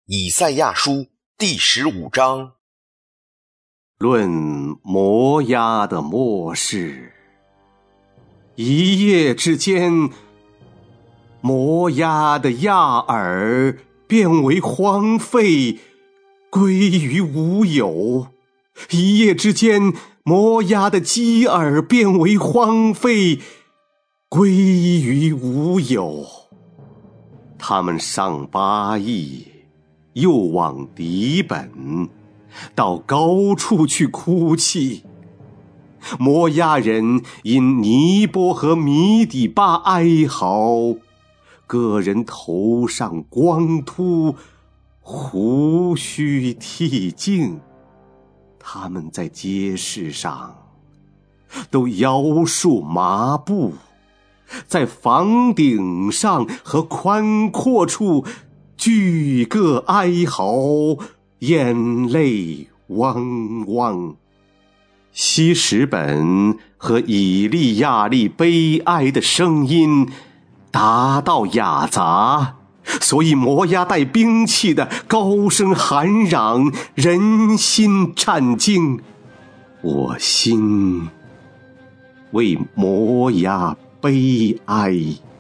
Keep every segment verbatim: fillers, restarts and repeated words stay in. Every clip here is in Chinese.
以赛亚书第十五章， 论摩押的末世。一夜之间，摩押的亚尔变为荒废，归于无有。一夜之间，摩押的基尔变为荒废，归于无有。他们上巴益，又往底本，到高处去哭泣。摩押人因尼波和米底巴哀嚎，个人头上光秃，胡须剃净。他们在街市上都腰束麻布，在房顶上和宽阔处俱各哀嚎，眼泪汪汪。希实本和以利亚利悲哀的声音达到雅杂，所以摩押带兵器的高声喊嚷，人心颤惊。我心为摩押悲哀。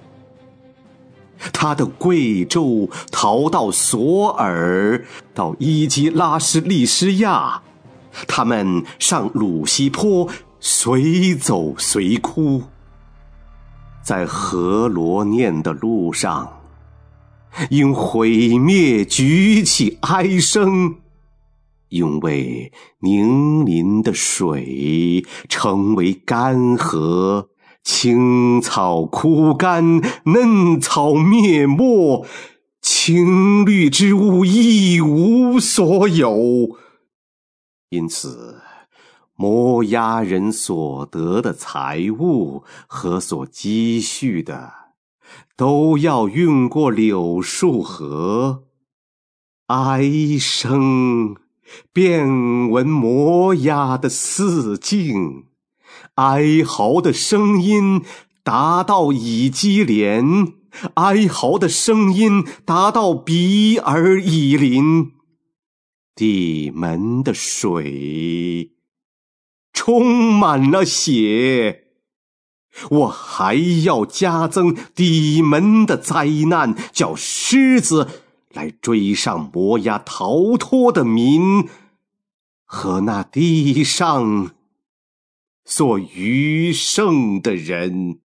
他的贵胄逃到索尔，到伊基拉什利施亚，他们上鲁西坡，随走随哭。在何罗念的路上，因毁灭举起哀声，因为凝淋的水成为干涸，青草枯干，嫩草灭没，青绿之物一无所有。因此，摩押人所得的财物和所积蓄的，都要运过柳树河。哀声遍闻摩押的四境，哀嚎的声音达到以基连，哀嚎的声音达到比尔以林。地门的水充满了血，我还要加增底门的灾难，叫狮子来追上摩押逃脱的民和那地上所余剩的人。